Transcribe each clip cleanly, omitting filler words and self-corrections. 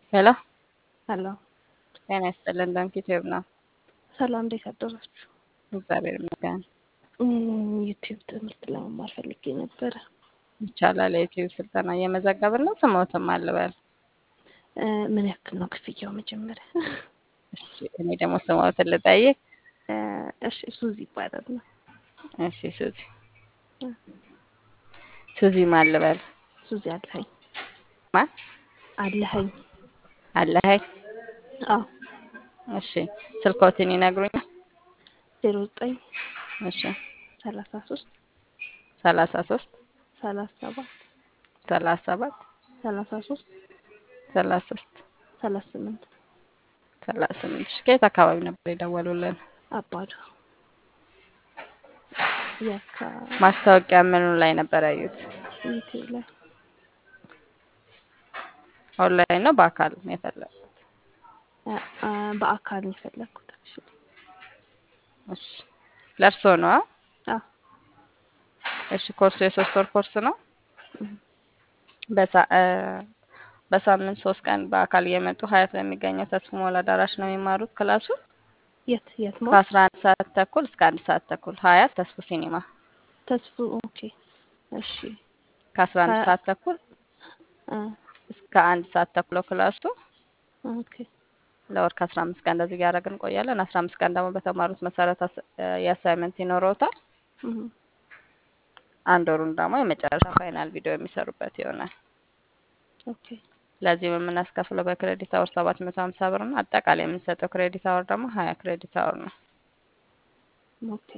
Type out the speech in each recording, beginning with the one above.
ሄሎ ሄሎ ጤና ይስጥልን። ባንክ ዩቲዩብ ነው። ሰላም፣ እንዴት አደራችሁ? እግዚአብሔር ይመስገን። ዩቲዩብ ትምህርት ለመማር ፈልጌ ነበረ። ይቻላል። የዩቲዩብ ስልጠና እየመዘገብን ነው። ስሞትም አልበል። ምን ያክል ነው ክፍያው መጀመሪያ? እሺ፣ እኔ ደግሞ ስሞትን ልጠይቅ። እሺ፣ ሱዚ ይባላል ነው። እሺ፣ ሱዚ ማን ልበል? ሱዚ አለኸኝ ማን አለኸኝ? አለኸኝ? አዎ። እሺ፣ ስልኮትን ይነግሩኛል? 09 እሺ፣ 33 33 37 37 33 33 38 38 እሺ፣ ከየት አካባቢ ነበር የደወሉልን? አባዱ የካ ማስታወቂያ ምኑ ላይ ነበር ያዩት? ዩቲዩብ ላይ ኦንላይን ነው በአካል ነው የፈለጉት? በአካል ነው የፈለኩት። እሺ፣ ለእርስዎ ነው? አዎ። እሺ፣ ኮርሱ የ3 ወር ኮርስ ነው። እም፣ በሳምንት 3 ቀን በአካል እየመጡ ሀያት በሚገኘው ተስፉ ሞላ አዳራሽ ነው የሚማሩት። ክላሱ የት ሞል? ከ11 ሰዓት ተኩል እስከ 1 ሰዓት ተኩል ሀያት ተስፉ ሲኒማ። ተስፉ። ኦኬ። እሺ። ከ11 ከ- ሰዓት ተኩል አ እስከ 1 ሰዓት ተኩል ነው ክላሱ። ኦኬ። ለወር ከ15 ቀን እንደዚህ እያደረግን እንቆያለን። 15 ቀን ደግሞ በተማሩት መሰረት የአሳይመንት ይኖረውታል። እም፣ አንድ ወሩን ደግሞ የመጨረሻ ፋይናል ቪዲዮ የሚሰሩበት ይሆናል። ኦኬ። ለዚህም የምናስከፍለው በክሬዲት አወር 750 ብር ነው። አጠቃላይ የምንሰጠው ክሬዲት አወር ደግሞ 20 ክሬዲት አወር ነው። ኦኬ።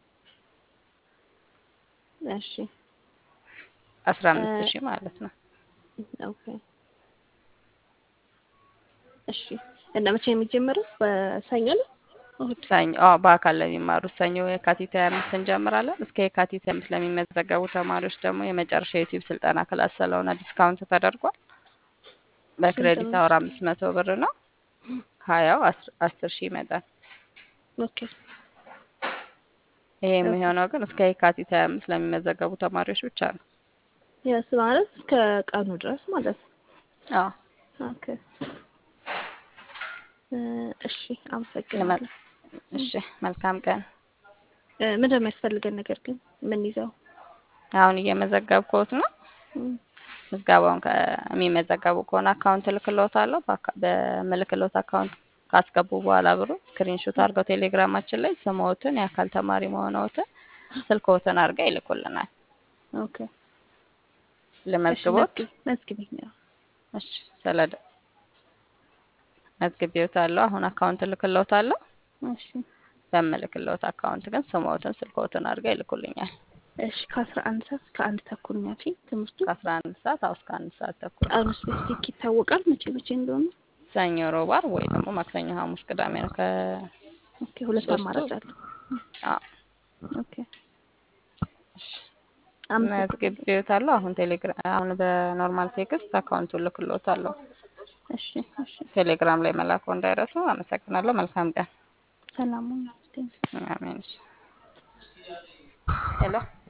እሺ። 15 ሺህ ማለት ነው። ኦኬ። እሺ። እና መቼ የሚጀምረው? በሰኞ ነው? እሑድ? ሰኞ በአካል ለሚማሩት ሰኞ የካቲት 25 እንጀምራለን። እስከ የካቲት 25 ለሚመዘገቡ ተማሪዎች ደግሞ የመጨረሻ የዩቲዩብ ስልጠና ክላስ ስለሆነ ዲስካውንት ተደርጓል። ስንት በክሬዲት ነው? አወር 500 ብር ነው። 20 10 ሺህ ይመጣል። ኦኬ። ይሄ ኦኬ። የሚሆነው ግን እስከ የካቲት 25 ለሚመዘገቡ ተማሪዎች ብቻ ነው። ያስ ማለት እስከ ቀኑ ድረስ ማለት ነው። አዎ። ኦኬ። እሺ፣ አመሰግናለሁ። እሺ፣ መልካም ቀን። ምንድን ነው የሚያስፈልገን ነገር ግን ምን ይዘው? አሁን እየመዘገብኩት ነው። እም፣ ምዝገባውን ከሚመዘገቡ ከሆነ አካውንት እልክልዎታለሁ። በምልክልዎት አካውንት ካስገቡ በኋላ ብሩ ስክሪንሾት አድርገው ቴሌግራማችን ላይ ስምዎትን፣ የአካል ተማሪ መሆንዎትን፣ ስልክዎትን አድርገው ይልኩልናል። ኦኬ። እሺ፣ ልመዝግቦት? መዝግቢኝ ነው። እሺ፣ መዝግቤዎታለሁ። አሁን አካውንት እልክልዎታለሁ። እሺ። በምልክልዎት አካውንት ግን ስምዎትን፣ ስልክዎትን አድርገው ይልኩልኛል። እሺ። ከ11 ሰዓት እስከ 1 ተኩል ነው ያልሽኝ ትምህርቱ? ከ11 ሰዓት እስከ 1 ሰዓት ተኩል ቀኑ ስፔሲፊክ ይታወቃል መቼ እንደሆነ? ሰኞ፣ ሮብ፣ ዓርብ ወይ ደግሞ ማክሰኞ፣ ሐሙስ፣ ቅዳሜ ነው። ኦኬ። ሁለት ከሶስቱ አማራጭ አለ። አዎ። ኦኬ። እሺ፣ አመሰግናለሁ። መዝግቤዎታለሁ። አሁን በኖርማል ቴክስት አካውንቱን እልክልዎታለሁ። እሺ። እሺ። ቴሌግራም ላይ መላኩ እንዳይረሱ። አመሰግናለሁ። መልካም ቀን። ሰላም ሁኑ። አሜን። ሄሎ